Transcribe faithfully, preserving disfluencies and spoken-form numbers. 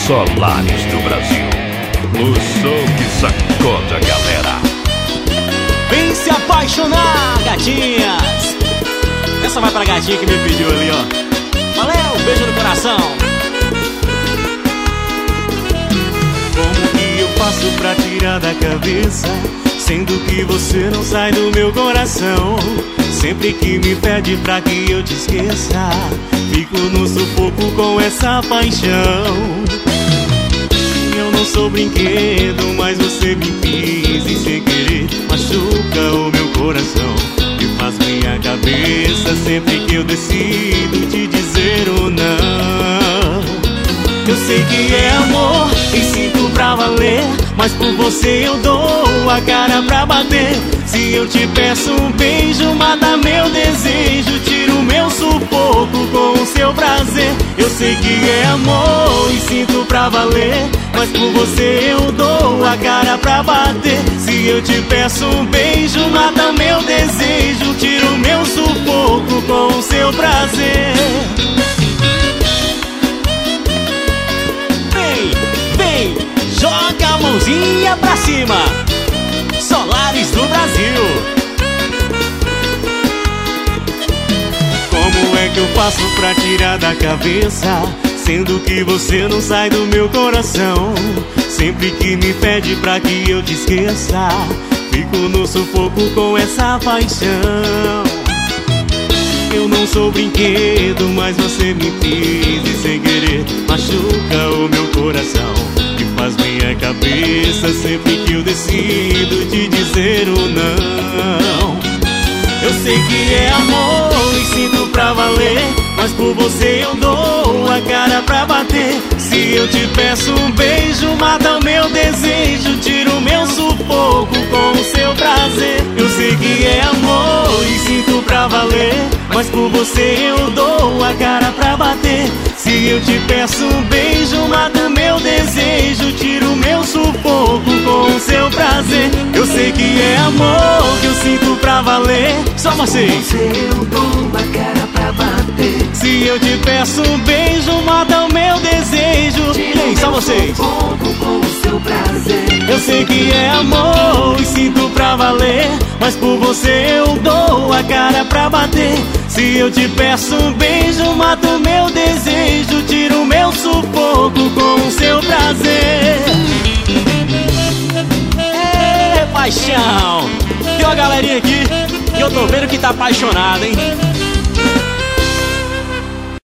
Solares do Brasil, o som que sacode a galera. Vem se apaixonar, gatinhas. Essa vai pra gatinha que me pediu ali, ó. Valeu, beijo no coração. Como que eu faço pra tirar da cabeça, sendo que você não sai do meu coração? Sempre que me pede pra que eu te esqueça, fico no sufoco com essa paixão. Eu não sou brinquedo, mas você me quis e sem querer machuca o meu coração e faz minha cabeça sempre que eu decido te dizer ou não. Eu sei que é amor e sinto pra valer, mas por você eu dou a cara pra bater. Se eu te peço um beijo, mata meu desejo, tira o meu sufoco com o seu prazer. Eu sei que é amor e sinto pra valer, mas por você eu dou a cara pra bater. Se eu te peço um beijo, mata meu desejo, tira o meu sufoco com o seu prazer. Joga a mãozinha pra cima. Solares do Brasil. Como é que eu faço pra tirar da cabeça, sendo que você não sai do meu coração? Sempre que me pede pra que eu te esqueça, fico no sufoco com essa paixão. Eu não sou brinquedo, mas você me quis e sem querer machuca o meu coração e faz minha cabeça sempre que eu decido te dizer ou não. Eu sei que é amor e sinto pra valer, mas por você eu dou a cara pra bater. Se eu te peço um beijo, mata o meu desejo, tira o meu sufoco com o seu prazer. Eu sei que é amor e sinto pra valer, mas por você eu dou a cara pra bater. Se eu te peço um beijo, mata o meu desejo, tira o meu sufoco com o seu prazer. Eu sei que é amor que eu sinto pra valer. Só vocês. Você eu dou a cara pra bater. Se eu te peço um beijo, mata o meu desejo. Ei, só vocês. Com o seu prazer. Eu sei que é amor e sinto pra valer, mas por você eu dou a cara pra bater. Se eu te peço um beijo, mata o meu desejo, tira o meu sufoco com o seu prazer. Ê, paixão. Tem uma galerinha aqui que eu tô vendo que tá apaixonada, hein?